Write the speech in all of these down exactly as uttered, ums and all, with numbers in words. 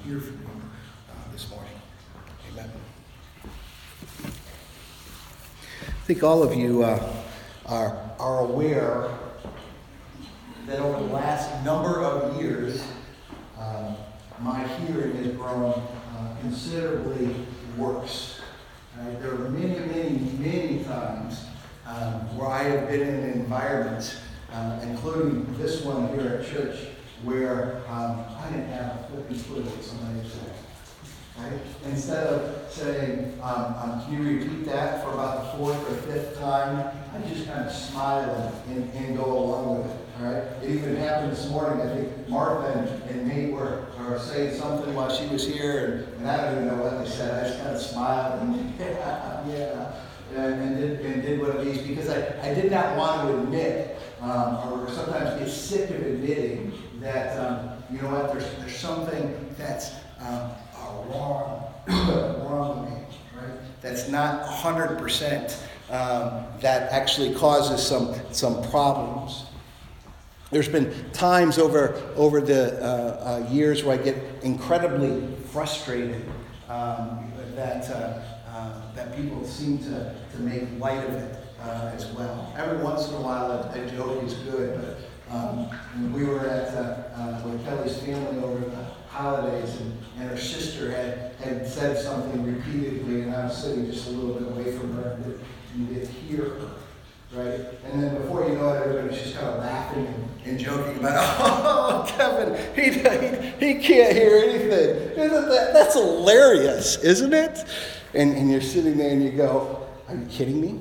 hear from you uh, this morning. Amen. I think all of you uh, are, are aware that over the last number of years, uh, my hearing has grown uh, considerably worse. Right? There are many, many, many times um, where I have been in environments, uh, including this one here at church, where um, I didn't have a flipping clue what somebody was saying. Right? Instead of saying, um, um, can you repeat that for about the fourth or fifth time, I just kind of smile and, and go along with it. All right? It even happened this morning. I think Martha and, and Nate were, were saying something while she was here, and, and I don't even know what they said. I just kind of smiled and yeah, yeah, and, and, did, and did one of these because I, I did not want to admit, um, or sometimes get sick of admitting that, um, you know what, there's, there's something that's um, wrong, wrong with me, right? That's not one hundred percent um, that actually causes some some problems. There's been times over over the uh, uh, years where I get incredibly frustrated um, that uh, uh, that people seem to, to make light of it uh, as well. Every once in a while, a, a joke is good, but um, when we were at uh, uh, with Kelly's family over the holidays, and, and her sister had, had said something repeatedly, and I was sitting just a little bit away from her and didn't get to hear her, right? And then before you know it, everybody's just kind of laughing and, and joking about, oh, Kevin, he, he, he can't hear anything. Isn't that, that's hilarious, isn't it? And, and you're sitting there and you go, are you kidding me?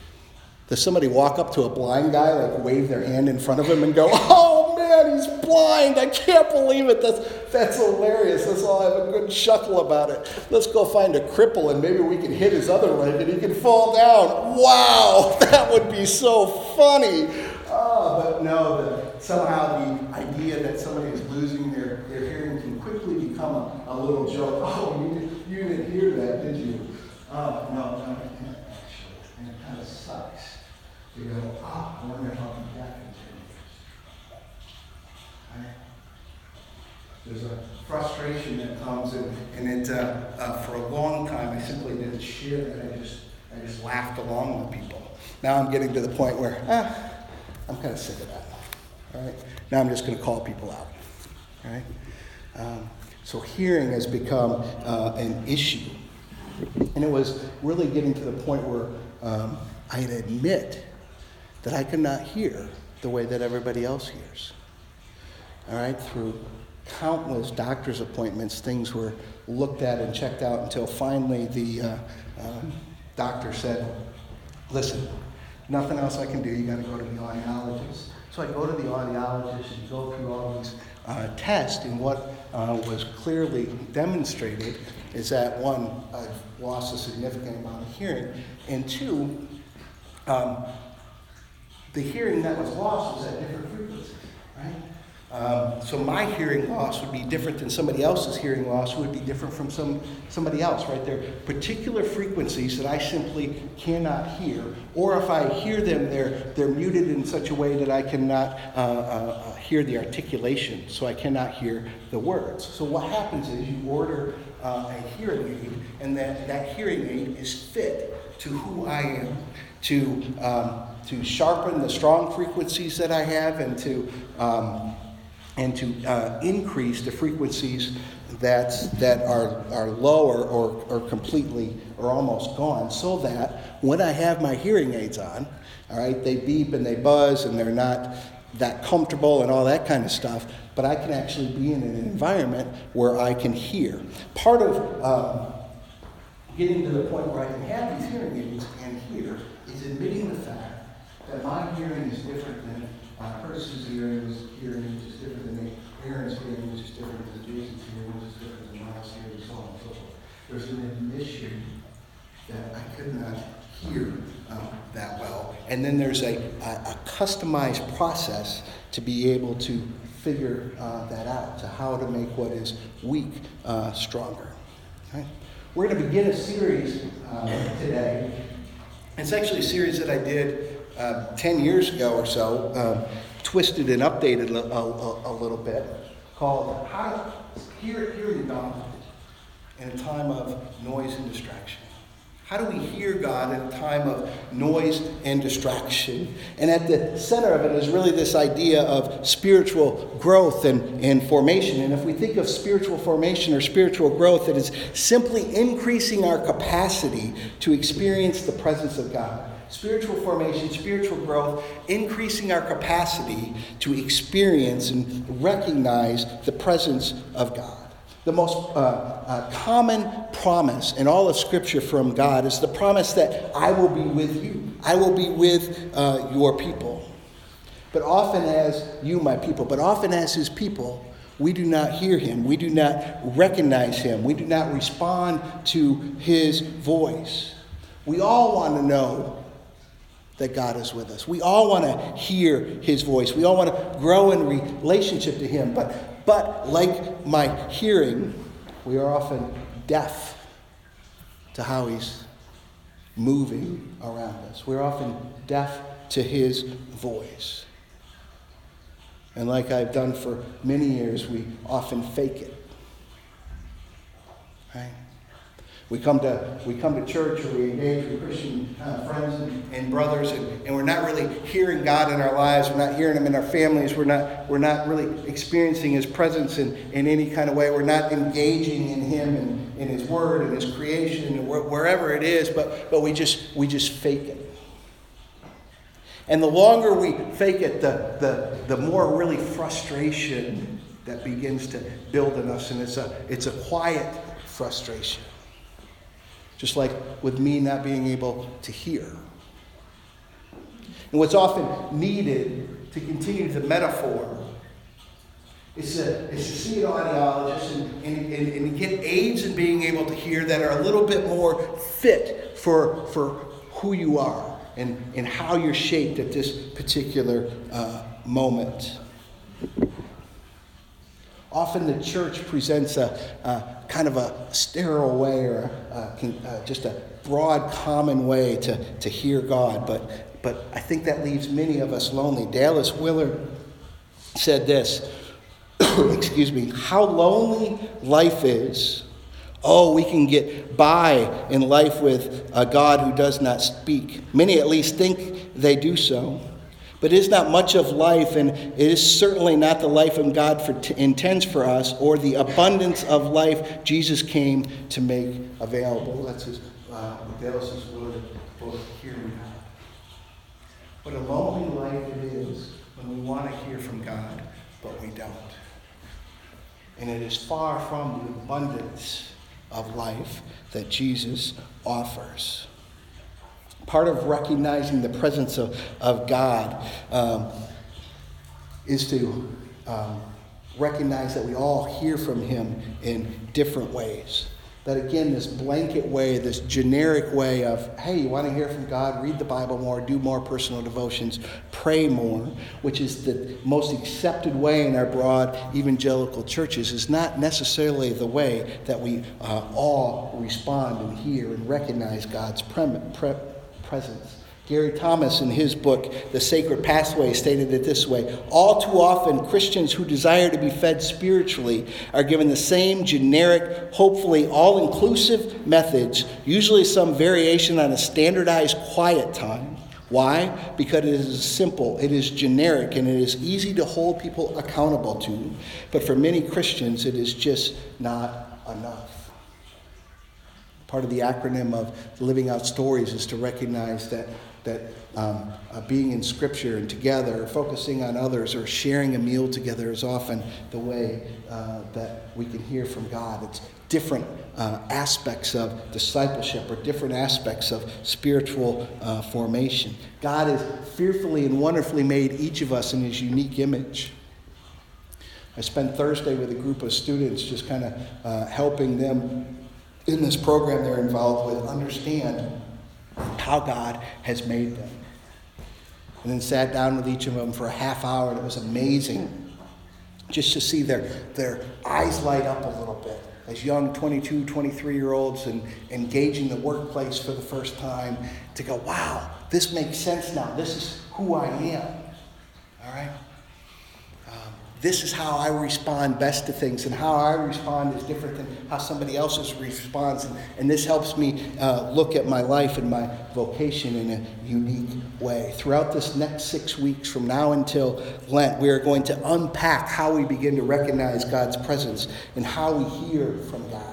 Does somebody walk up to a blind guy, like wave their hand in front of him and go, oh man, he's blind, I can't believe it, that's that's hilarious, let's all have a good chuckle about it. Let's go find a cripple and maybe we can hit his other leg and he can fall down. Wow, that would be so funny. Oh, but no, the, somehow the idea that somebody is losing their, their hearing can quickly become a, a little joke. Oh, you, you didn't hear that, did you? Oh, no, no, I didn't actually, and it kind of sucks. You go, ah, oh, I wonder how I'm back in ten years. Right? There's a frustration that comes, and, and it, uh, uh, for a long time, I simply didn't share it. I just, I just laughed along with people. Now I'm getting to the point where, ah, I'm kind of sick of that. All right? Now I'm just going to call people out. All right? Um, so hearing has become uh, an issue. And it was really getting to the point where um, I had to admit that I could not hear the way that everybody else hears. All right, through countless doctor's appointments, things were looked at and checked out until finally the uh, um, doctor said, listen, nothing else I can do, you gotta go to the audiologist. So I go to the audiologist and go through all these uh, tests, and what uh, was clearly demonstrated is that one, I've lost a significant amount of hearing, and two, um, the hearing that was lost was at different frequencies, right? Um, so my hearing loss would be different than somebody else's hearing loss would be different from some somebody else, right? There are particular frequencies that I simply cannot hear, or if I hear them, they're they're muted in such a way that I cannot uh, uh, hear the articulation, so I cannot hear the words. So what happens is you order uh, a hearing aid, and that, that hearing aid is fit to who I am, to um, to sharpen the strong frequencies that I have, and to um, and to uh, increase the frequencies that that are are lower or or completely or almost gone, so that when I have my hearing aids on, all right, they beep and they buzz and they're not that comfortable and all that kind of stuff, but I can actually be in an environment where I can hear. Part of um, getting to the point where I can have these hearing aids and hear is admitting the fact that my hearing is different than uh, Curtis's hearing, is hearing which is different than me, Aaron's hearing which is different than Jason's hearing, which is different than Miles' hearing, so on and so forth. There's an admission that I could not hear um, that well. And then there's a, a, a customized process to be able to figure uh, that out, to how to make what is weak uh, stronger. Okay? We're going to begin a series uh, today. It's actually a series that I did uh, ten years ago or so, uh, twisted and updated a, a, a little bit, called How to hear, hearing God in a time of noise and distraction? How do we hear God in a time of noise and distraction? And at the center of it is really this idea of spiritual growth and, and formation. And if we think of spiritual formation or spiritual growth, it is simply increasing our capacity to experience the presence of God. Spiritual formation, spiritual growth, increasing our capacity to experience and recognize the presence of God. The most uh, uh, common promise in all of Scripture from God is the promise that I will be with you. I will be with uh, your people. But often as you, my people, but often as his people, we do not hear him. We do not recognize him. We do not respond to his voice. We all want to know that God is with us. We all want to hear his voice. We all want to grow in relationship to him. But But like my hearing, we are often deaf to how he's moving around us. We're often deaf to his voice. And like I've done for many years, we often fake it. Right? We come to we come to church, or we engage with Christian uh, friends and, and brothers, and, and we're not really hearing God in our lives. We're not hearing him in our families. We're not we're not really experiencing his presence in, in any kind of way. We're not engaging in him and in his word and his creation and wh- wherever it is. But but we just we just fake it. And the longer we fake it, the the the more really frustration that begins to build in us, and it's a it's a quiet frustration. Just like with me not being able to hear. And what's often needed to continue the metaphor is to, is to see an audiologist and, and, and, and get aids in being able to hear that are a little bit more fit for, for who you are and, and how you're shaped at this particular uh, moment. Often the church presents a, a kind of a sterile way or a, a, uh, just a broad, common way to, to hear God. But, but I think that leaves many of us lonely. Dallas Willard said this, excuse me, how lonely life is. Oh, we can get by in life with a God who does not speak. Many at least think they do so. But it is not much of life, and it is certainly not the life of God for t- intends for us, or the abundance of life Jesus came to make available. That's his, uh, Dallas's word for hearing God. What a lonely life it is when we want to hear from God, but we don't. And it is far from the abundance of life that Jesus offers. Part of recognizing the presence of, of God um, is to um, recognize that we all hear from him in different ways. That again, this blanket way, this generic way of, hey, you want to hear from God? Read the Bible more, do more personal devotions, pray more, which is the most accepted way in our broad evangelical churches, is not necessarily the way that we uh, all respond and hear and recognize God's pre- pre- presence. Gary Thomas, in his book, The Sacred Pathway, stated it this way: all too often, Christians who desire to be fed spiritually are given the same generic, hopefully all-inclusive methods, usually some variation on a standardized quiet time. Why? Because it is simple, it is generic, and it is easy to hold people accountable to. But for many Christians, it is just not enough. Part of the acronym of Living Out Stories is to recognize that that um, uh, being in Scripture and together, or focusing on others, or sharing a meal together is often the way uh, that we can hear from God. It's different uh, aspects of discipleship or different aspects of spiritual uh, formation. God has fearfully and wonderfully made each of us in his unique image. I spent Thursday with a group of students just kind of uh, helping them in this program they're involved with understand how God has made them. And then sat down with each of them for a half hour, and it was amazing just to see their, their eyes light up a little bit as young twenty-two, twenty-three-year-olds and engaging the workplace for the first time, to go, wow, this makes sense now. This is who I am. All right? Um, this is how I respond best to things, and how I respond is different than how somebody else's responds. And, and this helps me uh, look at my life and my vocation in a unique way. Throughout this next six weeks from now until Lent, we are going to unpack how we begin to recognize God's presence and how we hear from God.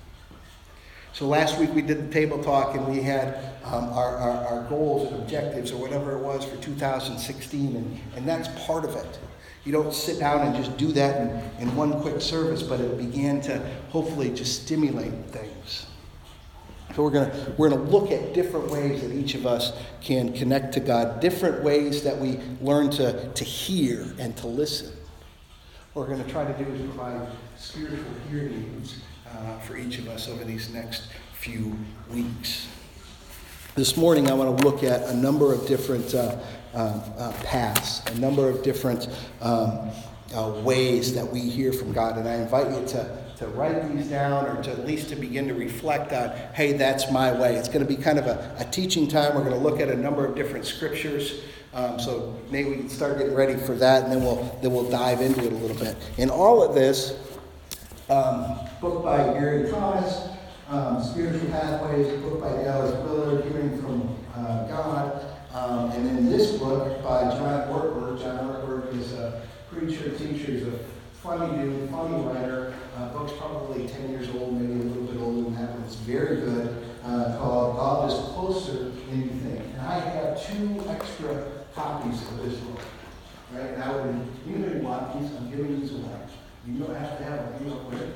So last week we did the table talk, and we had um, our, our, our goals and objectives, or whatever it was, for two thousand sixteen, and, and that's part of it. You don't sit down and just do that in, in one quick service, but it began to hopefully just stimulate things. So we're going to we're going to look at different ways that each of us can connect to God, different ways that we learn to, to hear and to listen. What we're going to try to do is provide spiritual hearing aids uh, for each of us over these next few weeks. This morning I want to look at a number of different uh, uh, uh, paths, a number of different um, uh, ways that we hear from God. And I invite you to, to write these down, or to at least to begin to reflect on, hey, that's my way. It's going to be kind of a, a teaching time. We're going to look at a number of different scriptures. Um, so maybe we can start getting ready for that, and then we'll then we'll dive into it a little bit. In all of this, um, book by Gary Thomas, Um, Spiritual Pathways, a book by Dallas Willard, Hearing from uh, God. Um, and then this book by John Ortberg. John Ortberg is a preacher, teacher, he's a funny dude, funny writer. Uh, book's probably ten years old, maybe a little bit older than that, but it's very good, uh, called God is Closer Than You Think. And I have two extra copies of this book. Right now, when you know you want these, I'm giving these away. You don't have to have them, you know, with it.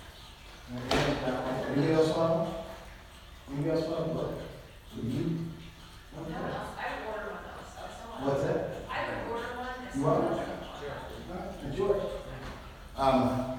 Anybody else want one? Anybody else want one? Would you? No, no, I would order one of those. What's that? I would order one. You want one? Enjoy. Um,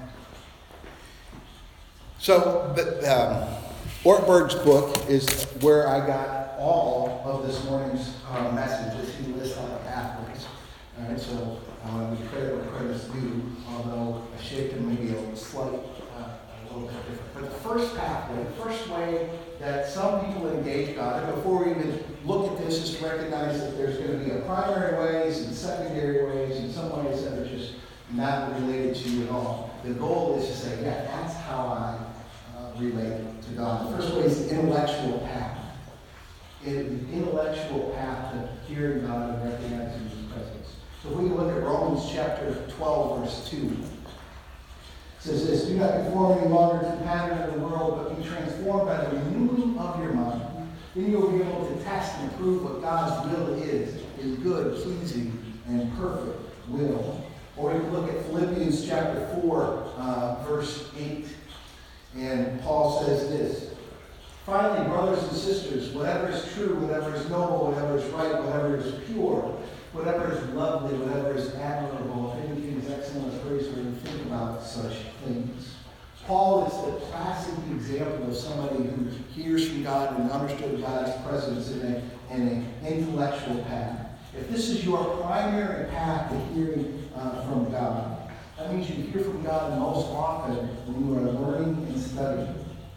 so, the, um, Ortberg's book is where I got all of this morning's uh, messages. He lists all the pathways. All right, so I want to be credit where credit's due, although I shaped them maybe a slight. Uh, But the first pathway, the first way that some people engage God, and before we even look at this, is to recognize that there's going to be a primary ways and secondary ways, and some ways that are just not related to you at all. The goal is to say, yeah, that's how I uh, relate to God. The first way is the intellectual path. It is the intellectual path to hearing God and recognizing His presence. So if we look at Romans chapter twelve, verse two. It says this, do not conform any longer to the pattern of the world, but be transformed by the renewing of your mind. Then you'll be able to test and prove what God's will is, his good, pleasing, and perfect will. Or we can look at Philippians chapter four, uh, verse eight. And Paul says this, finally, brothers and sisters, whatever is true, whatever is noble, whatever is right, whatever is pure, whatever is lovely, whatever is admirable, if anything is excellent or praiseworthy, think about such things. Paul is the classic example of somebody who hears from God and understood God's presence in a, in an intellectual path. If this is your primary path to hearing uh, from God, that means you hear from God most often when you are learning and studying.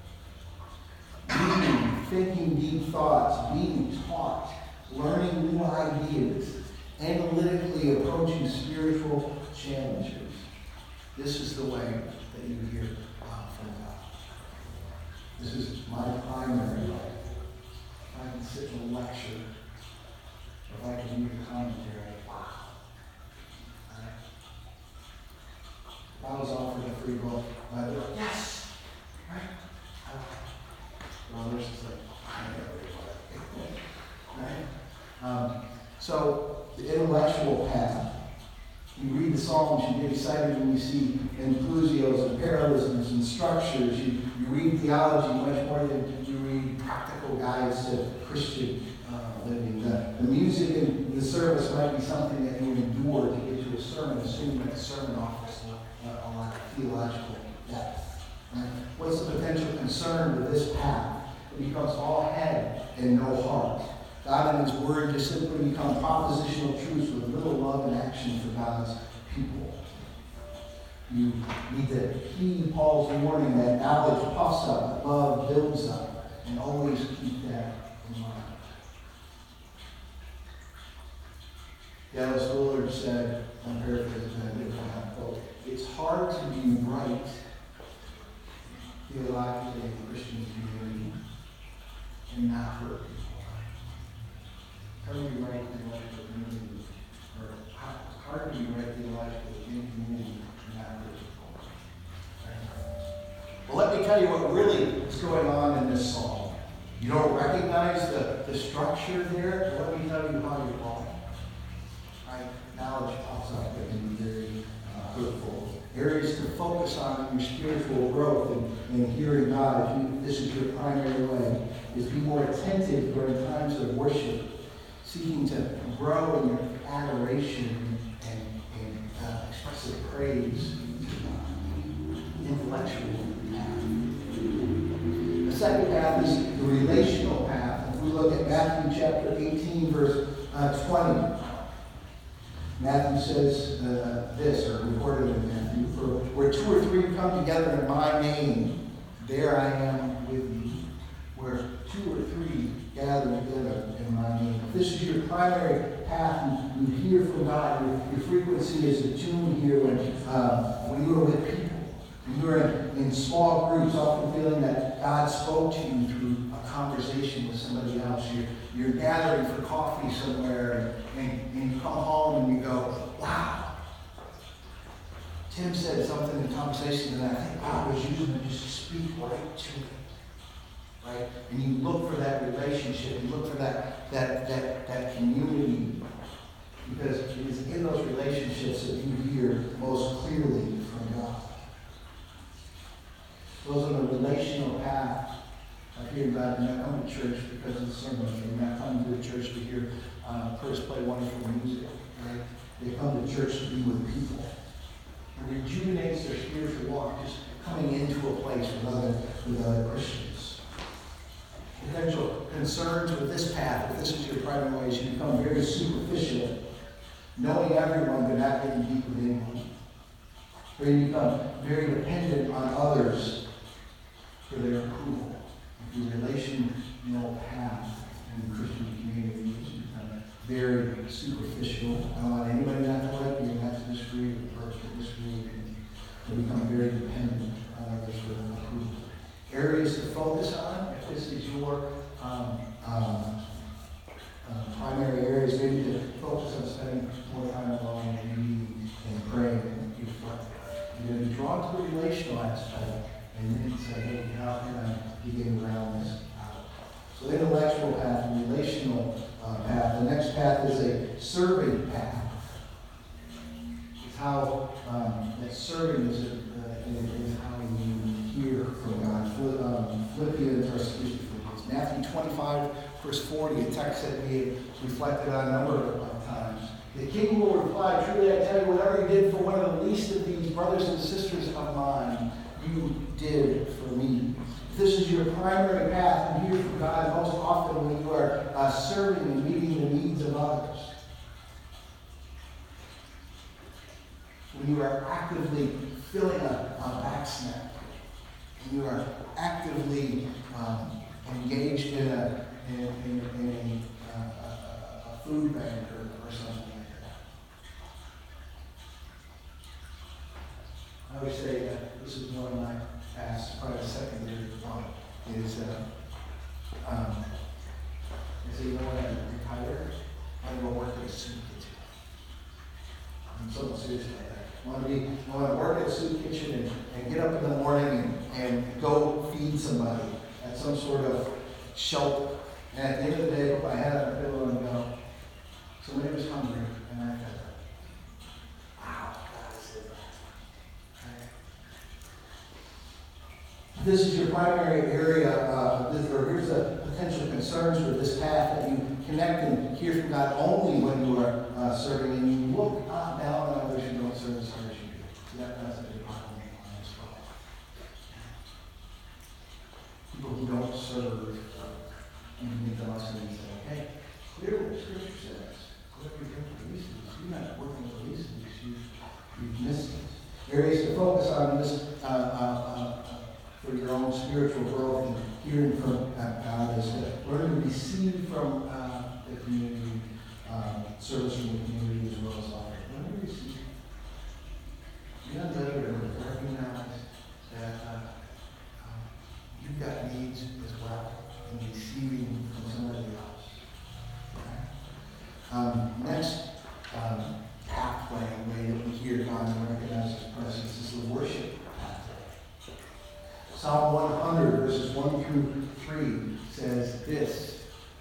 Reading, thinking deep thoughts, being taught, learning new ideas, analytically approaching spiritual challenges. This is the way that you hear uh, from God. This is my primary life. If I can sit in a lecture, if I can read a commentary, wow. Right? If I was offered a free book, I'd be like, yes! Right? Uh, well, there's just like, I never read it. Right? Um, so, the intellectual path. You read the Psalms, you get excited when you see inclusios and parallelisms and structures. You, you read theology much more than you read practical guides to Christian uh, living. The, the music in the service might be something that you endure to get to a sermon, assuming that the sermon offers a, a lot of theological depth. Right? What's the potential concern with this path? It becomes all head and no heart. God and His Word just simply become propositional truths with little love and action for God's people. You need to heed Paul's warning that knowledge puffs up, love builds up, and always keep that in mind. Dallas Willard said, I'm paraphrasing, I didn't have a quote. It's hard to be right theologically in the Christian community and not hurt people. How do you right theological community? Or how hard to be right theologically in the community and not hurt people? Well, let me tell you what really is going on in this psalm. You don't recognize the, the structure there? Well, let me tell you how you're wrong. Right? Knowledge pops up that can be very uh, hurtful. Areas to focus on in your spiritual growth and, and hearing God, if you, this is your primary way, is be more attentive during times of worship, seeking to grow in your adoration and, and uh, expressive praise, intellectual path. The second path is the relational path. If we look at Matthew chapter eighteen, verse uh, twenty, Matthew says uh, this, or recorded in Matthew, for where two or three come together in my name, there I am with you. Where two or three gather together in my name. If this is your primary path, you, you hear from God. Your, your frequency is attuned here when, uh, when you are with people. When you are in, in small groups, often feeling that God spoke to you through a conversation with somebody else. You're, you're gathering for coffee somewhere, and, and you come home and you go, wow. Tim said something in conversation that I think God was using to just speak right to me. Right? And you look for that relationship, you look for that, that, that, that community, because it is in those relationships that you hear most clearly from God. Those on the relational path of hearing God. You're not coming to church because of the sermon. You're not coming to the church to hear uh, Chris play wonderful music. Right? They come to church to be with people. It rejuvenates their spiritual walk, just coming into a place with other, with other Christians. Potential concerns with this path, if this is your primary way, is you become very superficial, knowing everyone but not getting deep with anyone. Or you become very dependent on others for their approval. Your relational path in the Christian community is become very superficial. I don't want anybody not to like you, not to disagree, or to disagree, and become very dependent on others for their approval. Areas to focus on, if this is your um, um, uh, primary areas, maybe to focus on spending more time alone and reading and praying and reflecting. You're going to be drawn to the relational aspect and then say, hey, how can I begin around this out? So the intellectual path and relational uh, path. The next path is a serving path. It's how um, that serving is, uh, is how you hear from God. Um, Philippians, or excuse me, Philippians, Matthew twenty-five, verse forty, a text that we have reflected on a number of times. The king will reply, truly I tell you, whatever you did for one of the least of these brothers and sisters of mine, you did for me. If this is your primary path, you hear from God most often when you are uh, serving and meeting the needs of others. When you are actively filling a, a back snack. You are actively um, engaged in a, in, in, in a, uh, a, a food bank or, or something like that. I always say that this is one of my past, probably the secondary thought, is uh, um, I say, you know what, I'm retired, I'm going to work at a soup kitchen. I'm so serious about that. I want to be, I want to work at a soup kitchen and, and get up in the morning and, and go feed somebody at some sort of shelter. And at the end of the day, put my head on a pillow and go, somebody was hungry and I fed them. Wow, God said that. Right? This is your primary area, uh, this, or here's the potential concerns with this path that you connect and hear from God only when you are uh, serving, and you look uh, down on others who don't serve as hard as you do. So that, that's a big problem as well. People who don't serve, you need to listen and say, hey, clearly Scripture says, whatever you're doing for these things, you're not working with these things, you, you've missed it. Areas to focus on this uh, uh, uh, for your own spiritual growth and hearing from uh, God is to learn to receive from uh, the community, um, service from the community as well as offering. Learn to receive you've got needs as well in receiving from somebody else. Okay? Um, next um, pathway, way that we hear God and recognize His presence is the worship pathway. Psalm one hundred, verses one through three says this.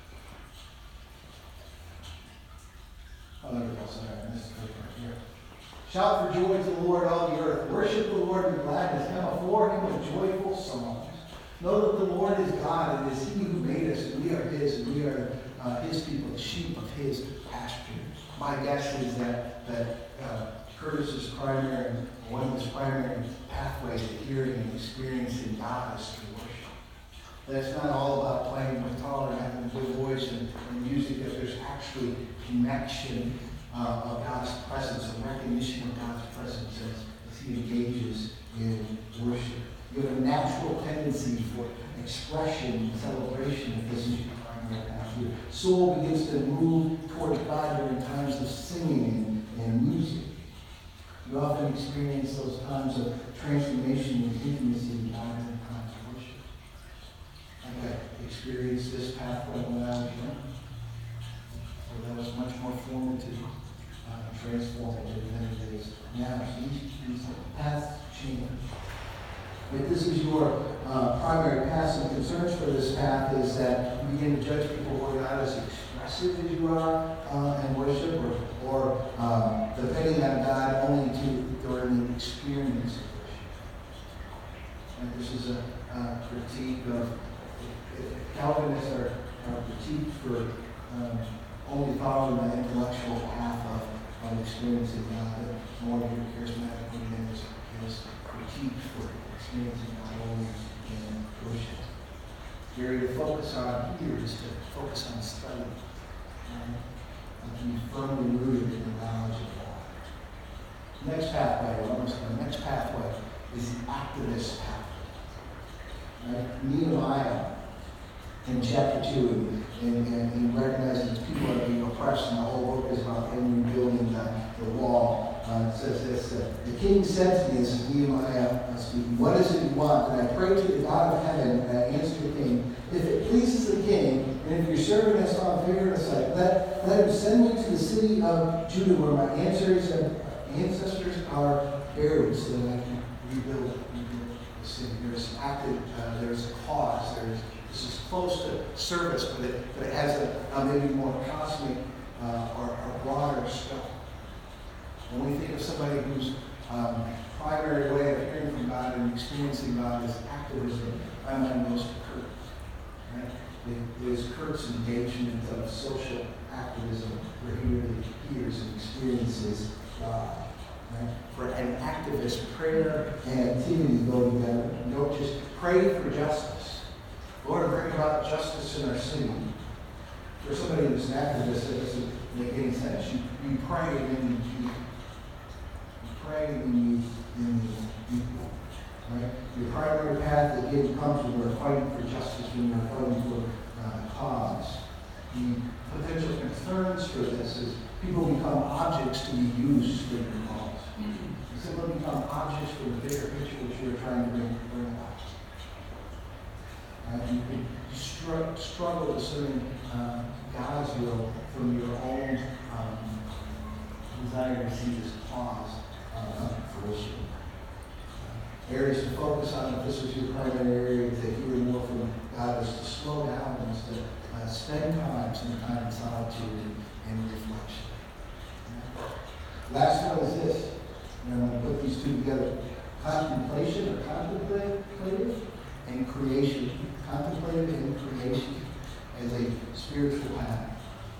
Oh, there we go. Sorry, I missed the right here. Shout for joy to the Lord, all the earth. Worship the Lord with gladness. Come before Him with joyful songs. Know that the Lord is God. It is He who made us, and we are His, and we are uh, His people, the sheep of His pasture. My guess is that that uh, Curtis's primary, one of his primary pathways to hearing and experiencing God is through worship. That's not all about playing guitar and having a good voice and, and music. That there's actually connection uh, of God's presence and recognition of God's presence as, as He engages in worship. You have a natural tendency for expression and celebration if this is your primary path. Your soul begins to move towards God during times of singing and, and music. You often experience those times of transformation and intimacy with God in times of worship. I've experienced this pathway when I was young, where that was much more formative uh, and transformative than it is now. These, these paths change. If this is your uh, primary path, and concerns for this path is that you begin to judge people who are not as expressive as you are uh, in worship, or, or um, depending on God only to during the experience of worship. And this is a uh, critique of, if Calvinists are, are critiqued for um, only following the intellectual path of, of experiencing God, the more your charismatic movement is, is critiqued for experiencing God only in worship. The area to focus on here is to focus on study. Right? And to be firmly rooted in the knowledge of God. Next pathway, almost the next pathway is the activist pathway. Right? Nehemiah in chapter two, and, and he recognizes people are being oppressed, and the whole book is about him rebuilding the, the wall. Uh, it says this, uh, the king said to me, this is Nehemiah uh, speaking, what is it you want? And I prayed to the God of heaven, and I answered the king, if it pleases the king, and if your servant has found favor in his sight, let, let him send me to the city of Judah, where my ancestors and ancestors are buried, so that I can rebuild, rebuild the city. There's active, uh, there's a cause, there's this is close to service, but it, but it has a, a maybe more cosmic uh, or, or broader scope. When we think of somebody whose um, primary way of hearing from God and experiencing God is activism, my mind goes to Kurt. Right? It is Kurt's engagement of social activism, where he really hears and experiences God. Right? For an activist, prayer and activity go together. You don't just pray for justice. Lord, bring about justice in our city. For somebody who's an activist, that doesn't make any sense. You, you pray and then you, you pray and you, and you people. Right? Your primary path that gives comes when we're fighting for justice, when we're fighting for uh, cause. The potential concerns for this is people become objects to be used for your cause. You simply become objects for the bigger picture which you're trying to bring, bring about. Uh, you can str- struggle discerning uh, God's will from your own um, desire to see this cause uh, fruition. Uh, areas to focus on, if this is your primary area to hear more from God, is to slow down and to uh, spend time, some time in solitude and, and reflection. Uh, last one is this, and I'm going to put these two together: contemplation or contemplative and creation. Contemplative and creation as a spiritual path.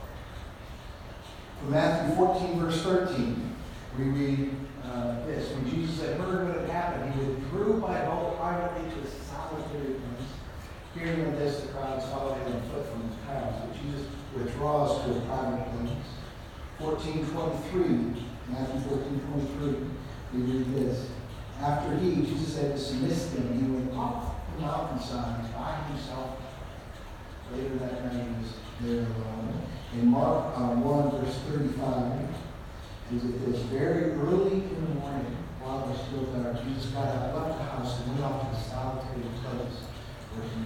From Matthew fourteen, verse thirteen, we read uh, this. When Jesus had heard what had happened, he withdrew by boat privately to a solitary place. Hearing of this, the crowds followed him on foot from his house. So Jesus withdraws to a private place. fourteen twenty-three, Matthew fourteen twenty-three, we read this. After he, Jesus had dismissed them, he went up the mountainside by himself. Later that night he was there alone. In Mark uh, one, verse thirty-five, is it this: very early in the morning, while it was still dark, Jesus got up, left the house, and went off to a solitary place where he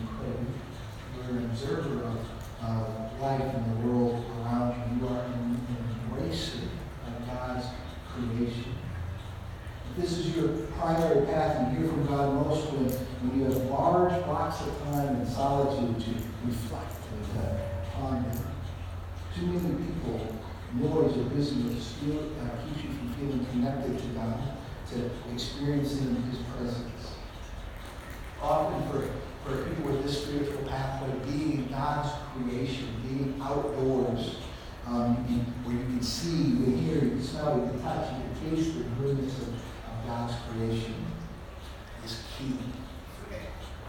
when you have large blocks of time in solitude to reflect and to ponder. Too many people, noise or busyness, feel, uh, keeps you from feeling connected to God, to experiencing His presence. Often for, for people with this spiritual pathway, being in God's creation, being outdoors, um, you, where you can see, you can hear, you can smell, you can touch, you can taste the goodness of, of God's creation is key for me.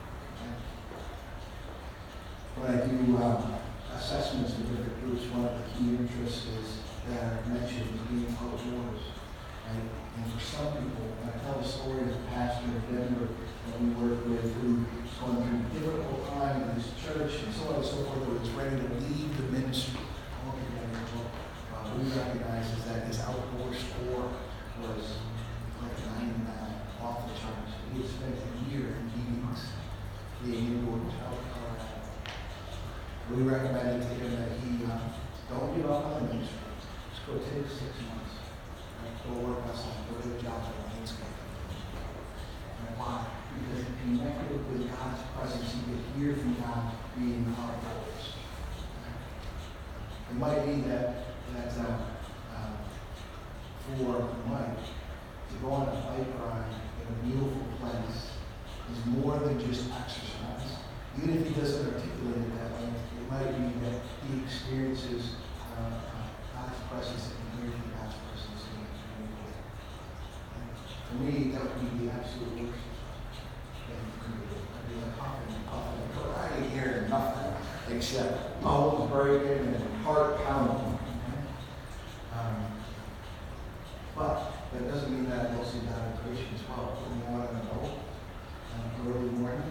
When I do um, assessments of different groups, one of the key interests is that I mentioned is being outdoors. Right? And for some people, when I tell the story of the pastor of Denver that we work with, who was going through a difficult time in his church and so on and so forth, who was ready to leave the ministry altogether. Uh, we recognize is that his outdoor score was like a ninety-nine off the charts. He had spent a year in meetings being indoors out in Colorado. We recommended to him that he uh, don't give up on the ministry. Just go take six months. Right? Go work on something. Go do a job for the landscape. And why? Because he connected with God's presence. He could hear from God being outdoors. Right? It might be that, that uh, uh, for Mike to go on a bike ride in a beautiful place is more than just exercise. Even if he doesn't articulate it that way, it might be that he experiences uh, uh, God's presence and he hears God's presence in his community. For me, that would be the absolute worst thing for me. I'd be like huffing and puffing. I ain't hearing nothing except bones breaking and heart pounding. Um, but that doesn't mean that I don't see God in creation as well. When you want to know, uh, early morning,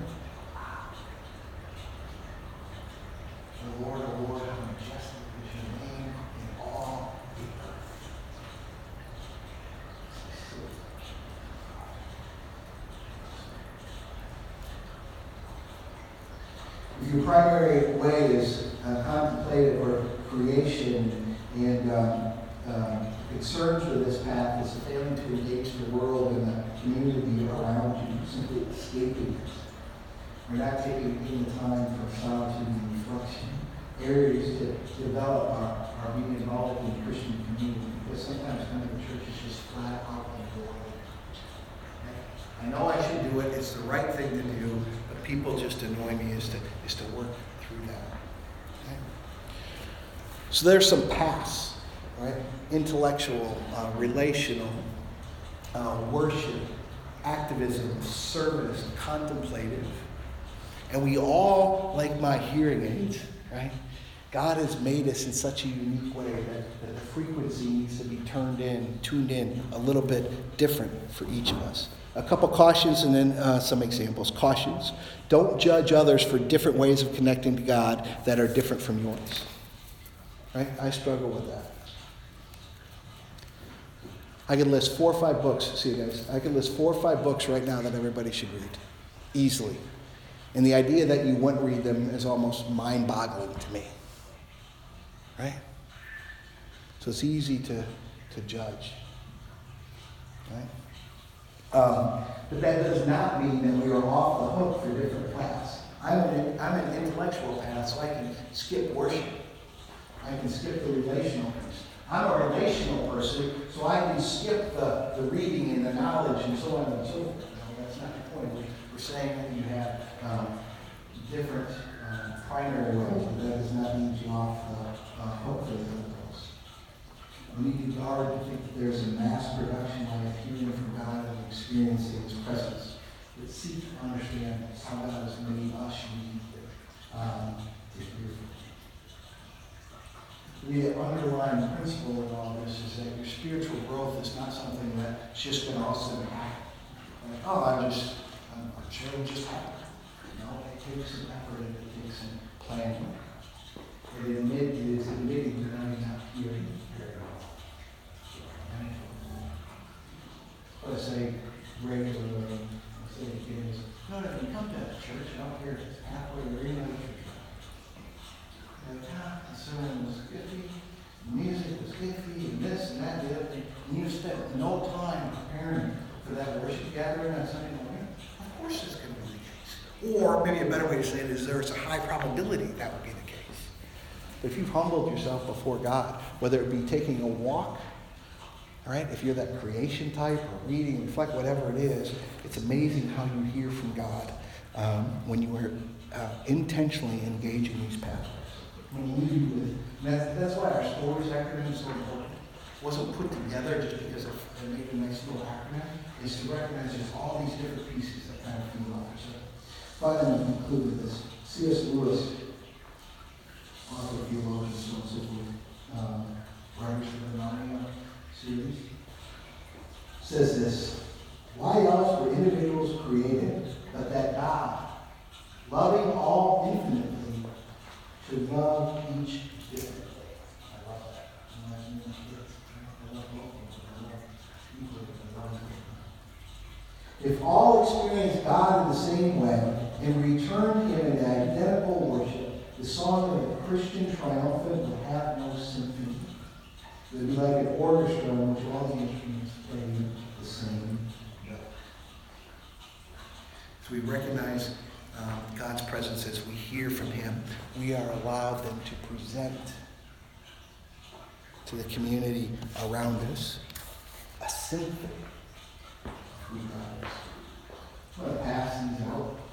the Lord, the Lord, how majestic is your name in all the earth. If your primary way is uh, contemplative or creation and um, um, concerns with this path is failing to engage the world and the community around you, simply escaping it. We're not taking any time for solitude and reflection, areas to develop our, our being involved in the Christian community. Because sometimes coming to church is just flat out boring. I know I should do it, it's the right thing to do, but people just annoy me is to, is to work through that. Okay? So there's some paths. Right? Intellectual, uh, relational, uh, worship, activism, service, contemplative. And we all, like my hearing aids, right? God has made us in such a unique way that, that the frequency needs to be turned in, tuned in a little bit different for each of us. A couple cautions and then uh, some examples. Cautions. Don't judge others for different ways of connecting to God that are different from yours. Right? I struggle with that. I could list four or five books. See you guys. I could list four or five books right now that everybody should read. Easily. And the idea that you wouldn't read them is almost mind-boggling to me. Right? So it's easy to, to judge. Right? Um, but that does not mean that we are off the hook for different paths. I'm an, I'm an intellectual path, so I can skip worship. I can skip the relational piece. I'm a relational person, so I can skip the, the reading and the knowledge and so on and so forth. No, that's not the point. We're, we're saying that you have um, different uh, primary ways, but that does not lead you off the uh, hook for the other goals. We need to guard to think that there's a mass production way of hearing from God and experiencing His presence. But seek to understand how God has made us unique um, to hear from Him. The underlying principle of all this is that your spiritual growth is not something that's just going to all of a sudden happen. Like, oh, I just, I'm, I'm sure it just happened. No, it takes some effort and it takes some planning. It, admit, it is admitting that I'm not hearing very well. Okay? What I say regularly, I say to kids, no, no, you come to that church out here, it's halfway, there ain't no church. And ah, the sermon was iffy, the music was iffy, and this and that, and the other thing. And you no time preparing for that worship gathering on Sunday morning, of course it's going to be the case. Or maybe a better way to say it is there's a high probability that would be the case. But if you've humbled yourself before God, whether it be taking a walk, all right, if you're that creation type or reading, reflect, whatever it is, it's amazing how you hear from God um, when you are uh, intentionally engaging these pathways. When you leave with, that's, that's why our stories acronym is so important. It wasn't put together just because of they made a nice little acronym. It's to recognize just all these different pieces that kind of feed off each other. Finally, we conclude with this. C S. Lewis, author, theologian, so on and so forth, um, writers for the Narnia series, says this: why else were individuals created but that God, loving all infinitely, should love each differently? I love that. Imagine your kids. I love both of them. I love equally, but I love them. If all experience God in the same way and return Him in identical worship, the song of the Christian triumphant would have no symphony. It would be like an orchestra in which all the instruments play the same note. As we recognize um, God's presence, as we hear from Him, we are allowed then to present to the community around us a symphony of who God is. I'm going to pass these out.